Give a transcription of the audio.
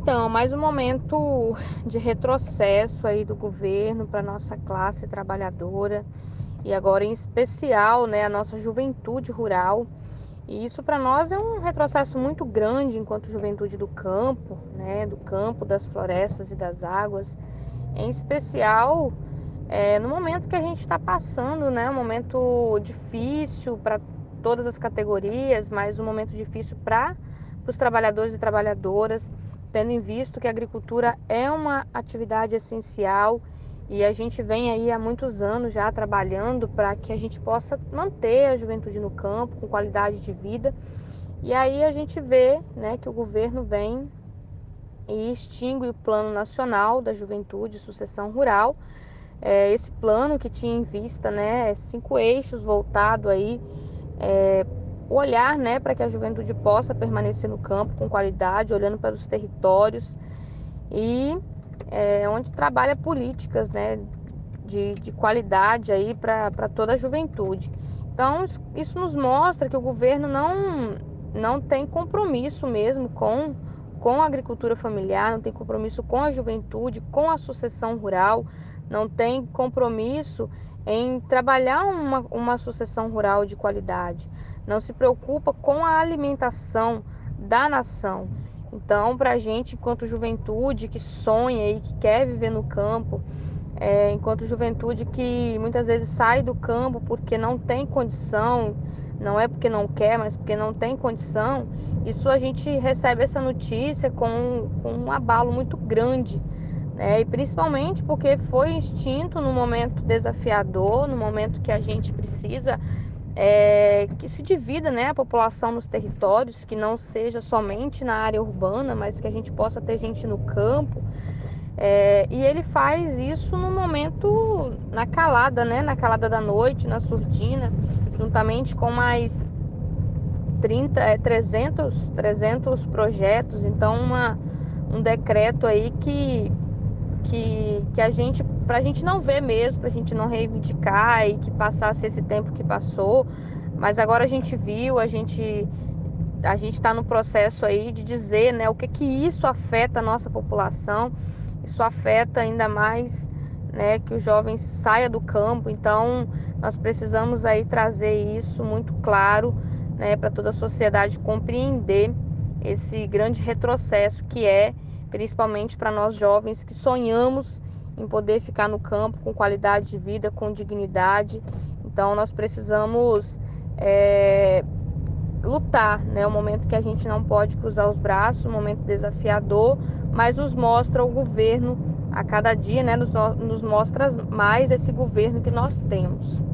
Então, mais um momento de retrocesso aí do governo para nossa classe trabalhadora e agora em especial, né, a nossa juventude rural. E isso para nós é um retrocesso muito grande enquanto juventude do campo, né, do campo, das florestas e das águas, em especial no momento que a gente está passando, né, um momento difícil para todas as categorias, mas um momento difícil para os trabalhadores e trabalhadoras, tendo em visto que a agricultura é uma atividade essencial e a gente vem aí há muitos anos já trabalhando para que a gente possa manter a juventude no campo com qualidade de vida. E aí a gente vê, né, que o governo vem e extingue o Plano Nacional da Juventude e Sucessão Rural. Esse plano que tinha em vista, né, 5 eixos voltado aí, é, olhar, né, para que a juventude possa permanecer no campo com qualidade, olhando para os territórios e onde trabalha políticas, né, de qualidade aí para toda a juventude. Então, isso nos mostra que o governo não tem compromisso mesmo com a agricultura familiar, não tem compromisso com a juventude, com a sucessão rural, não tem compromisso em trabalhar uma sucessão rural de qualidade, não se preocupa com a alimentação da nação. Então, para a gente, enquanto juventude que sonha e que quer viver no campo, enquanto juventude que muitas vezes sai do campo porque não tem condição, não é porque não quer, mas porque não tem condição, isso a gente recebe essa notícia com um abalo muito grande, né? E principalmente porque foi extinto no momento desafiador, no momento que a gente precisa que se divida, né, a população nos territórios, que não seja somente na área urbana, mas que a gente possa ter gente no campo. E ele faz isso no momento, na calada, né? Na calada da noite, na surdina, juntamente com mais 300 projetos. Então, um decreto aí que a gente, pra gente não ver mesmo, pra gente não reivindicar e que passasse esse tempo que passou. Mas agora a gente viu, a gente está no processo aí de dizer, né, o que que isso afeta a nossa população. Isso afeta ainda mais, né, que o jovem saia do campo. Então, nós precisamos aí trazer isso muito claro, né, para toda a sociedade compreender esse grande retrocesso que principalmente para nós jovens que sonhamos em poder ficar no campo com qualidade de vida, com dignidade. Então, nós precisamos lutar, né? Um momento que a gente não pode cruzar os braços, um momento desafiador, mas nos mostra o governo a cada dia, né? Nos mostra mais esse governo que nós temos.